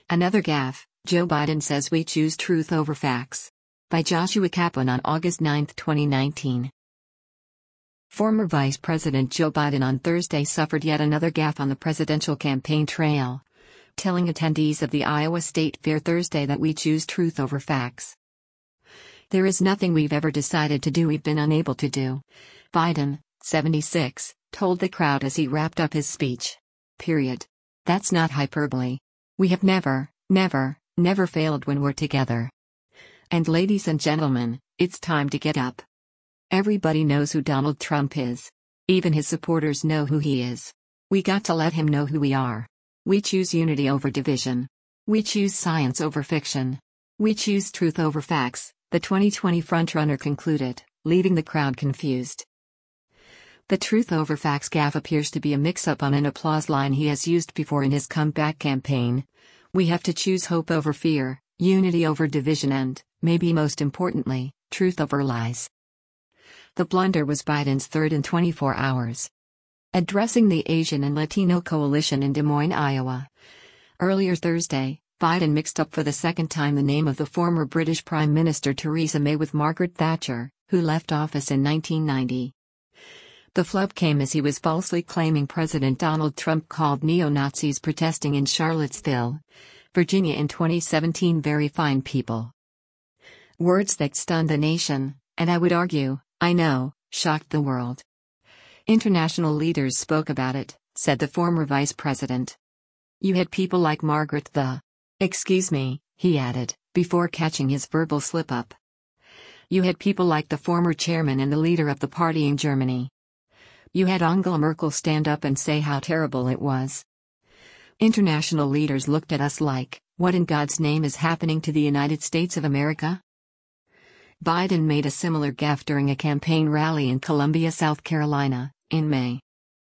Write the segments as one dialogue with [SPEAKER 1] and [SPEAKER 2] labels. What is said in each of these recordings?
[SPEAKER 1] Another gaffe, Joe Biden says we choose truth over facts. By Joshua Kaplan on August 9, 2019. Former Vice President Joe Biden on Thursday suffered yet another gaffe on the presidential campaign trail, telling attendees of the Iowa State Fair Thursday that we choose truth over facts. There is nothing we've ever decided to do we've been unable to do, Biden, 76, told the crowd as he wrapped up his speech. Period. That's not hyperbole. We have never failed when we're together. And ladies and gentlemen, it's time to get up. Everybody knows who Donald Trump is. Even his supporters know who he is. We got to let him know who we are. We choose unity over division. We choose science over fiction. We choose truth over facts, the 2020 frontrunner concluded, leaving the crowd confused. The truth over facts gaffe appears to be a mix-up on an applause line he has used before in his comeback campaign. We have to choose hope over fear, unity over division and, maybe most importantly, truth over lies. The blunder was Biden's third in 24 hours. Addressing the Asian and Latino coalition in Des Moines, Iowa. Earlier Thursday, Biden mixed up for the second time the name of the former British Prime Minister Theresa May with Margaret Thatcher, who left office in 1990. The flub came as he was falsely claiming President Donald Trump called neo-Nazis protesting in Charlottesville, Virginia in 2017 very fine people. Words that stunned the nation, and I would argue, I know, shocked the world. International leaders spoke about it, said the former vice president. You had people like Margaret the. Excuse me, he added, before catching his verbal slip-up. You had people like the former chairman and the leader of the party in Germany. You had Angela Merkel stand up and say how terrible it was. International leaders looked at us like, what in God's name is happening to the United States of America? Biden made a similar gaffe during a campaign rally in Columbia, South Carolina, in May.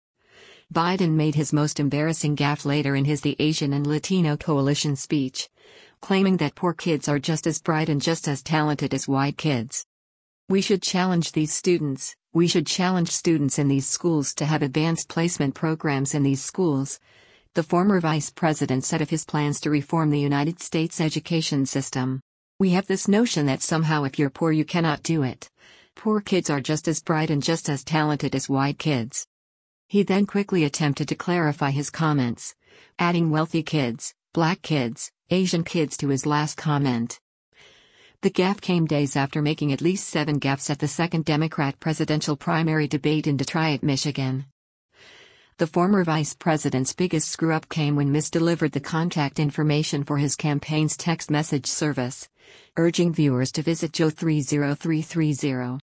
[SPEAKER 1] Biden made his most embarrassing gaffe later in his The Asian and Latino Coalition speech, claiming that poor kids are just as bright and just as talented as white kids. We should challenge these students. We should challenge students in these schools to have advanced placement programs in these schools, the former vice president said of his plans to reform the United States education system. We have this notion that somehow if you're poor you cannot do it. Poor kids are just as bright and just as talented as white kids. He then quickly attempted to clarify his comments, adding wealthy kids, black kids, Asian kids to his last comment. The gaffe came days after making at least 7 gaffes at the second Democrat presidential primary debate in Detroit, Michigan. The former vice president's biggest screw-up came when misdelivered the contact information for his campaign's text message service, urging viewers to visit Joe 30330.